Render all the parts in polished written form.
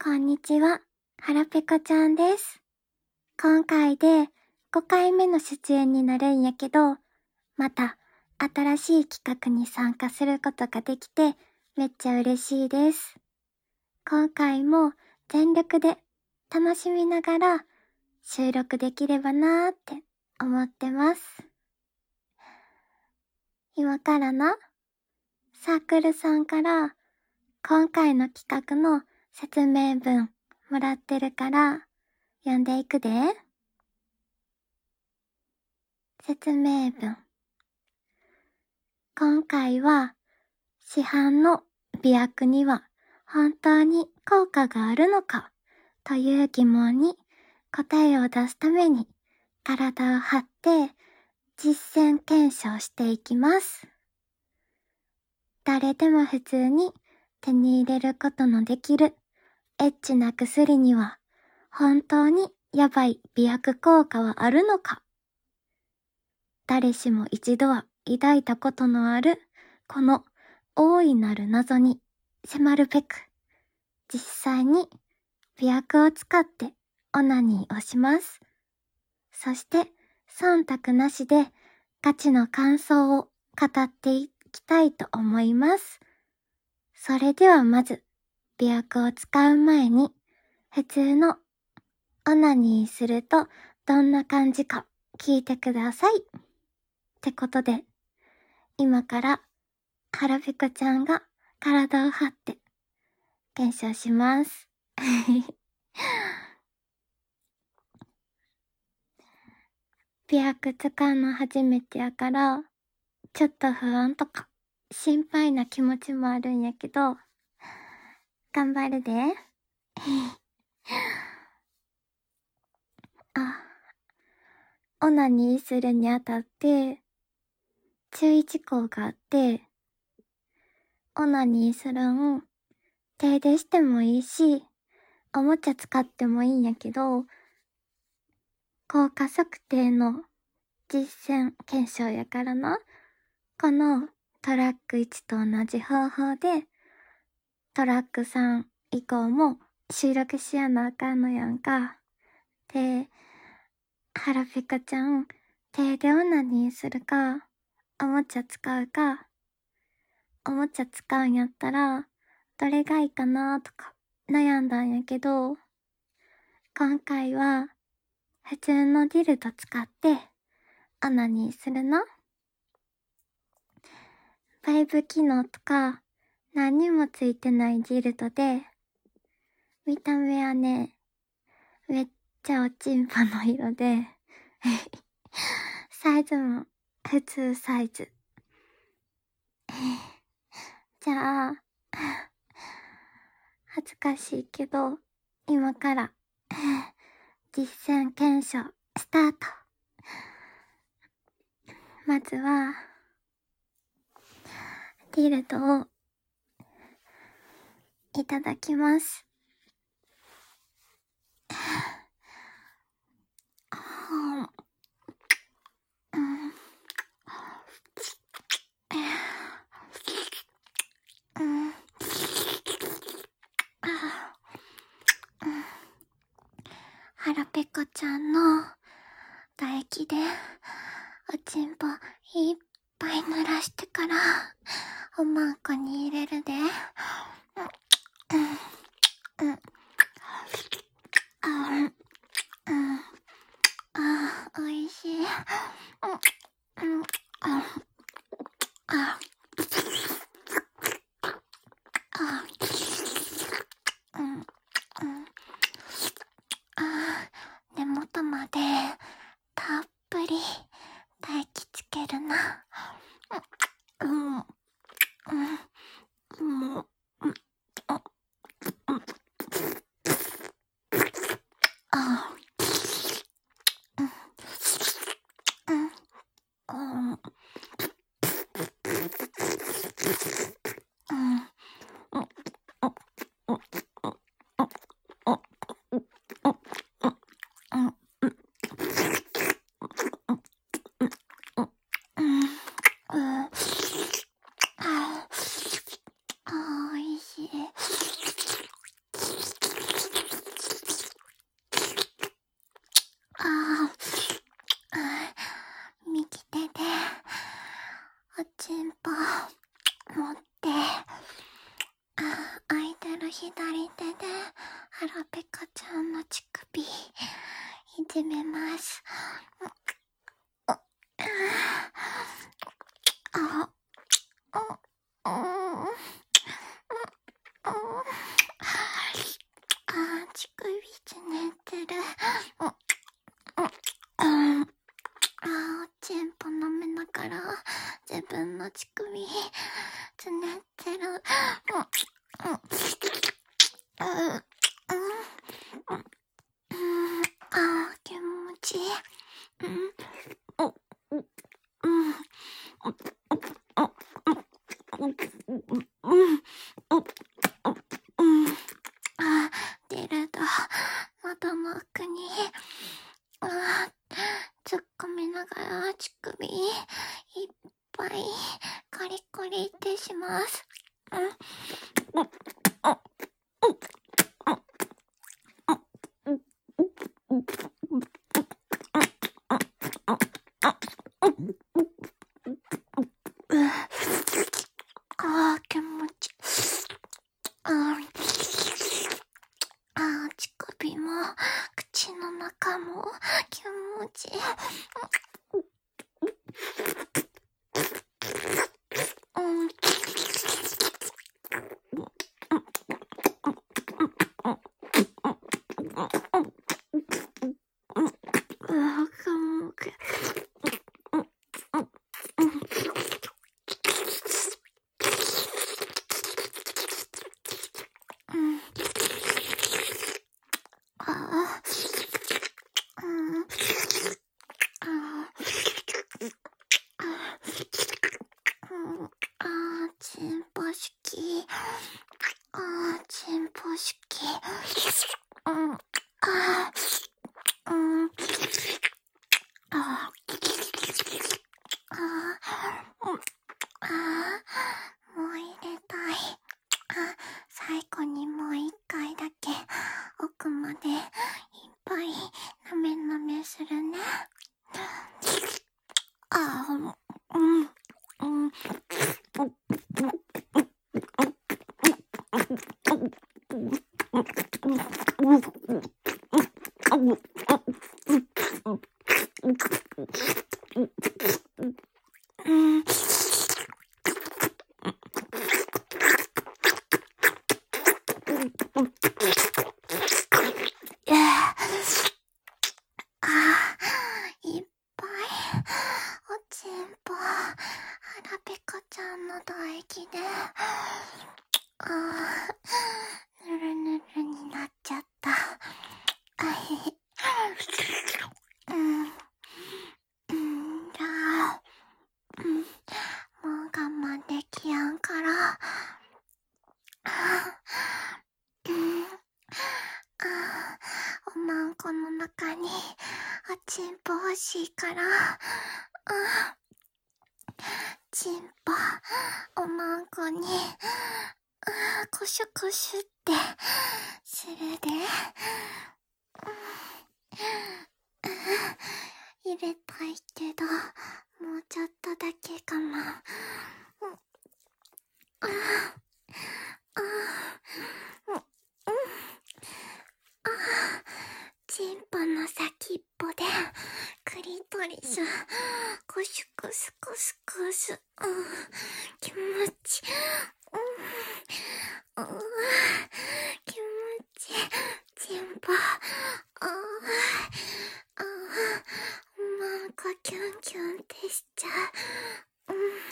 こんにちは、はらぺこちゃんです。今回で5回目の出演になるんやけど、また新しい企画に参加することができてめっちゃ嬉しいです。今回も全力で楽しみながら収録できればなーって思ってます。今からな、サークルさんから今回の企画の説明文もらってるから読んでいくで。説明文。今回は市販の美薬には本当に効果があるのかという疑問に答えを出すために体を張って実践検証していきます。誰でも普通に手に入れることのできるエッチな薬には本当にやばい美薬効果はあるのか、誰しも一度は抱いたことのあるこの大いなる謎に迫るべく、実際に美薬を使ってオナニーをします。そして忖度なしでガチの感想を語っていきたいと思います。それではまず美薬を使う前に普通のオナニーするとどんな感じか聞いてください。ってことで、今からはらぺこちゃんが体を張って検証します。美薬使うの初めてやから、ちょっと不安とか心配な気持ちもあるんやけど、頑張るで。あ、オナニーするにあたって注意事項があって、オナニーするん手でしてもいいし、おもちゃ使ってもいいんやけど、効果測定の実践検証やからな。このトラック1と同じ方法で、トラック3以降も収録しやなあかんのやんか。で、はらぺこちゃん、手でオナニーするか、おもちゃ使うか、おもちゃ使うんやったら、どれがいいかなとか悩んだんやけど、今回は普通のディルド使ってオナニーするの。バイブ機能とか何にもついてないディルドで、見た目はね、めっちゃおちんぽの色でサイズも普通サイズ。じゃあ、恥ずかしいけど、今から実践検証スタート。まずは、ディルドをいただきます。はらぺこちゃんの唾液でおちんぽいっぱい濡らしてからおまんこに入れるで。おいしい。根元までたっぷり唾液つけるな。もう、 左手で腹ペカちゃんの乳首いじめます。乳首つねってる。おちんぽ飲めながら自分の乳首つねってる。気持ちいい。出ると喉の奥に突っ込みながら乳首いっぱいコリコリってします。気持ち乳首も口の中も気持ちいい。チンポ式。チンポ式。もう入れたい。最後にもう一回だけ奥までいっぱいなめなめするね。いっぱいおちんぽ腹ペカちゃんの唾液でぬるぬるになっちゃった。じゃあもう我慢できやんからおまんこの中におちんぽ欲しいからちんぽおまんこにコシュコシュってするで。入れたいけどもうちょっとだけ我慢。チンポの先っぽでクリトリスコシュコシュコシュコシュ、気持ち気持ちチンポなんかキュンキュンってしちゃう。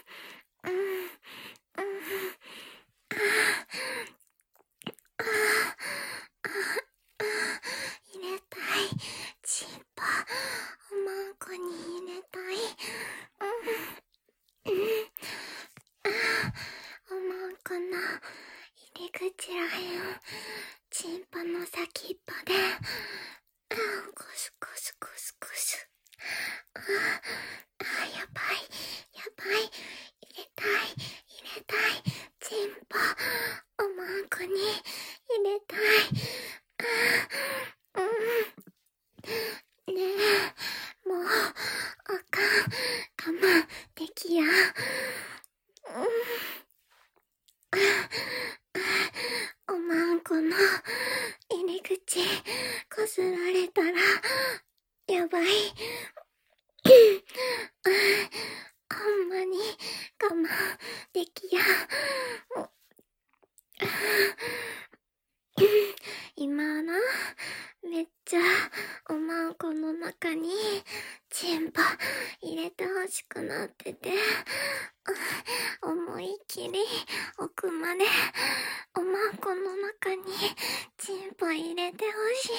入れたい。チンポおまんこに入れたい。おまんこの入り口らへんチンポの先っぽでコシュコシュコシュコシュ。やばいやばい。入れたい入れたい。チンポおまんこに入れたい。ねえ、もうあかん。我慢できやん。おまんなってて、思いっきり奥までおまんこの中にチンポ入れてほしい。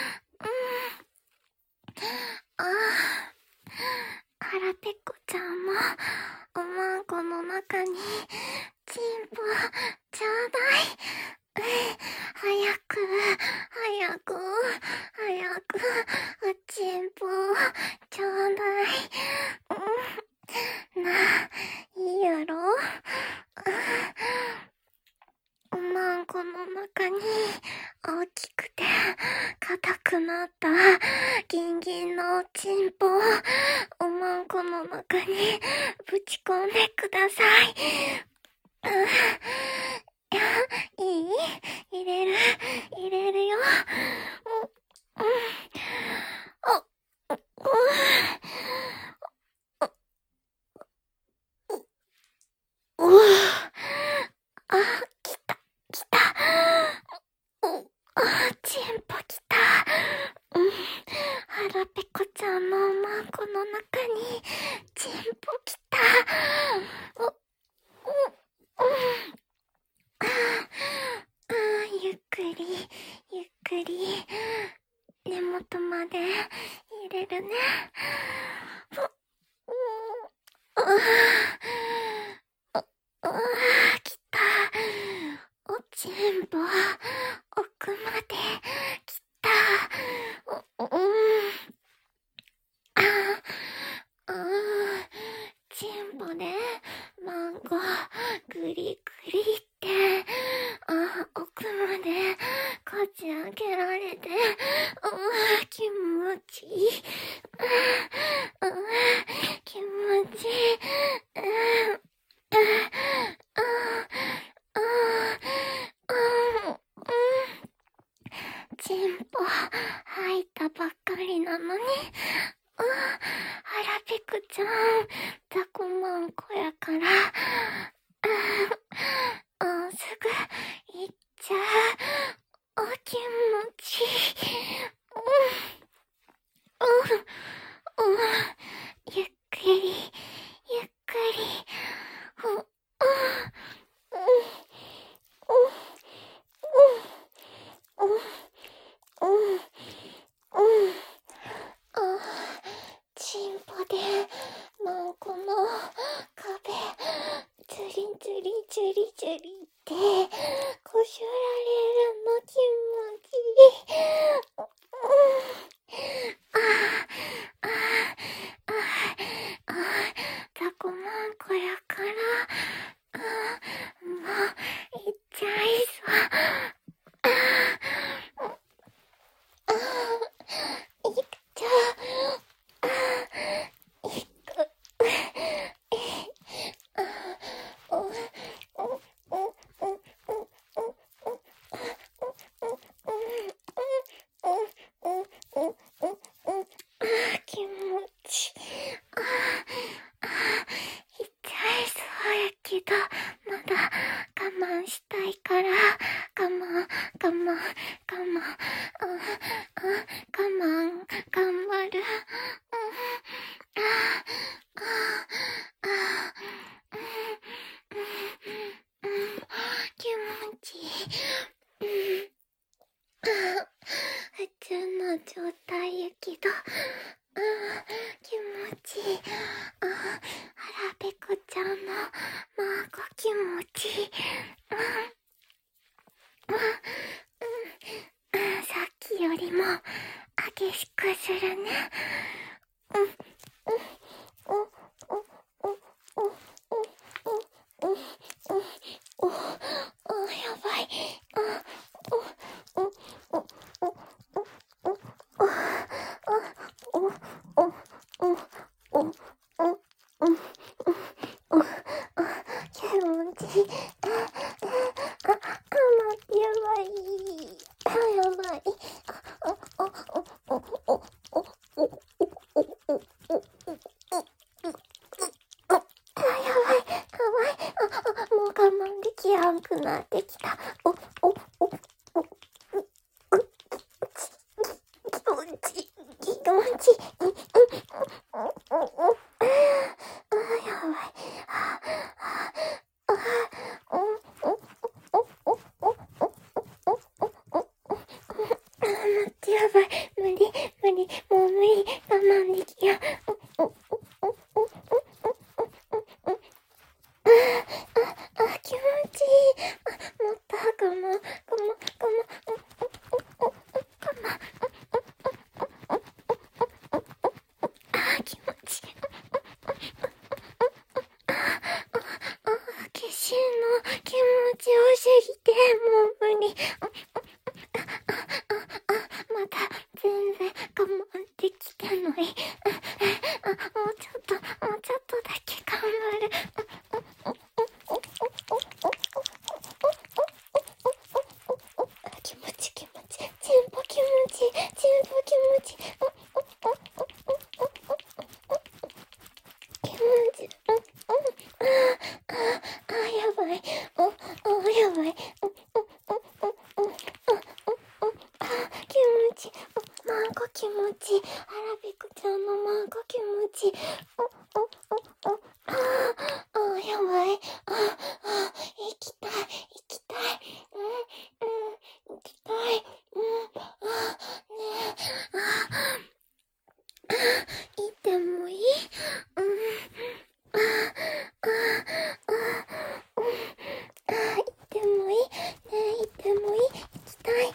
腹ペコちゃんもおまんこの中にチンポちょうだい。早くおちんぽちょうだい。いいやろ。おまんこの中に大きくて硬くなったギンギンのおちんぽをおまんこの中にぶち込んでください。いい？入れるよ。来た。チンポ来た。腹ペコちゃんのおまんこの中にチンポ来た。ゆっくり根元まで入れるね。来た。おちんぽ奥まで来た。チンポでマンゴーグリグリって奥までこじ開けられて気持ちいい。気持ちいい。チンポ吐いたばっかりなのに腹ペコちゃんザコマンコやからすぐ行っちゃう。気持ちいい。ゆっくりチンポでマンコの壁ズリってこしょられるの気持ちいい。ザコマンコやからもう行っちゃいそう。行っちゃう。気持ちいっちゃいそうやけどまだ我慢したいから我慢頑張る。気持ちいい。普通の状態やけど気持ちいい。腹ペコちゃんの孫気持ちいい。さっきよりも激しくするね。やばい。気持ちいい。やばい。 ばい。無理、無理、もう無理。我慢できや。気持ちいい。もっと我慢、我慢、我慢。気持ちいい。決心の気持ちよすぎて、もう無理。まだ全然我慢できてない。もうちょっとだけ頑張る。気持ち。チンポ気持ち。やばい。やばい。気持ち。マンコ気持ち。アラビクちゃんのマンコ気持ち。やばい。行きたい。行きたい。行ってもいい？行ってもいい？行ってもいい？行きたい。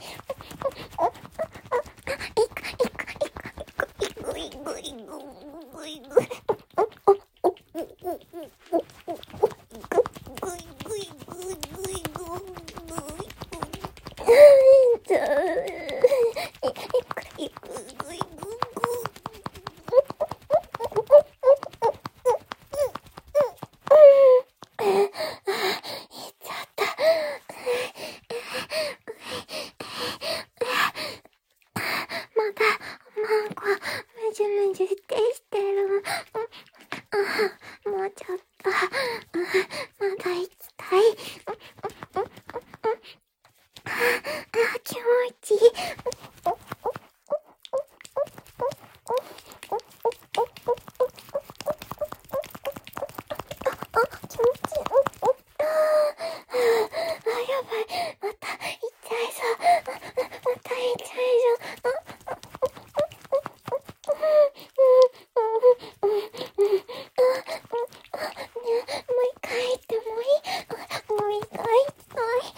まだマンコむじゅってしてる。もうちょっとまだ行きたい。気持ちいい。気持ちいい。やばい。また行っちゃいそう。もう一回行ってもいい？もう一回行きたい。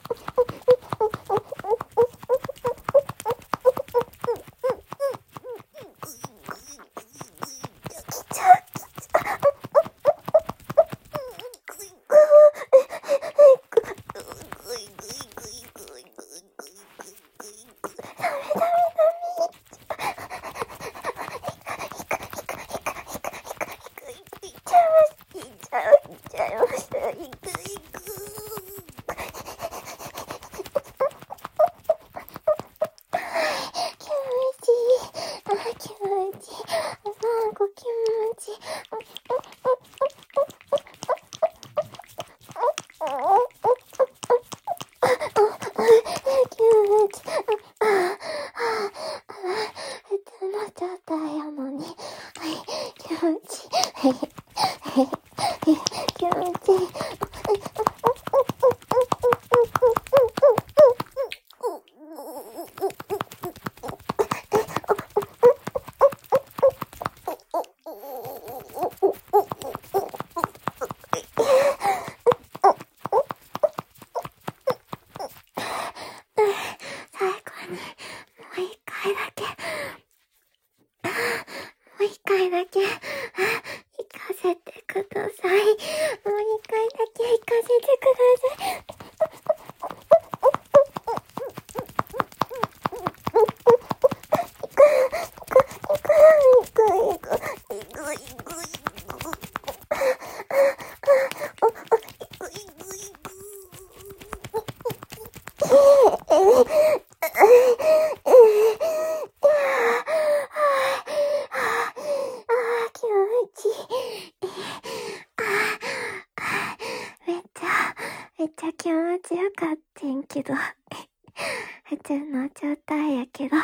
めっちゃ気持ちよかってんけど普通の状態やけど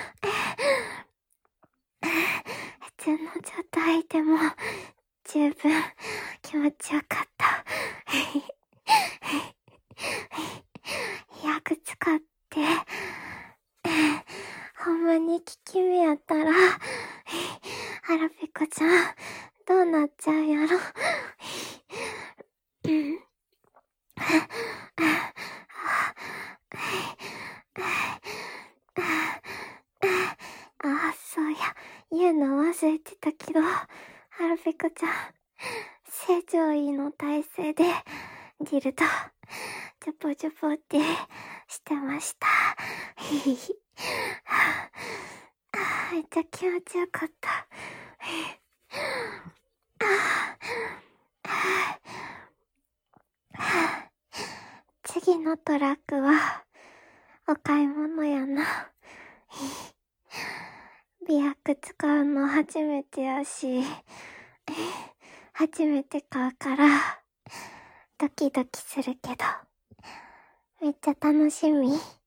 普通の状態でも十分気持ちよかった飛躍使ってほんまに言うの忘れてたけど、はるぴこちゃん、正常位の体勢で、ギルド、チョポチョポってしてました。ひひひ。めっちゃ気持ちよかった。次のトラックは、お買い物やな。美薬使うの初めてやし、初めて買うから、ドキドキするけど、めっちゃ楽しみ。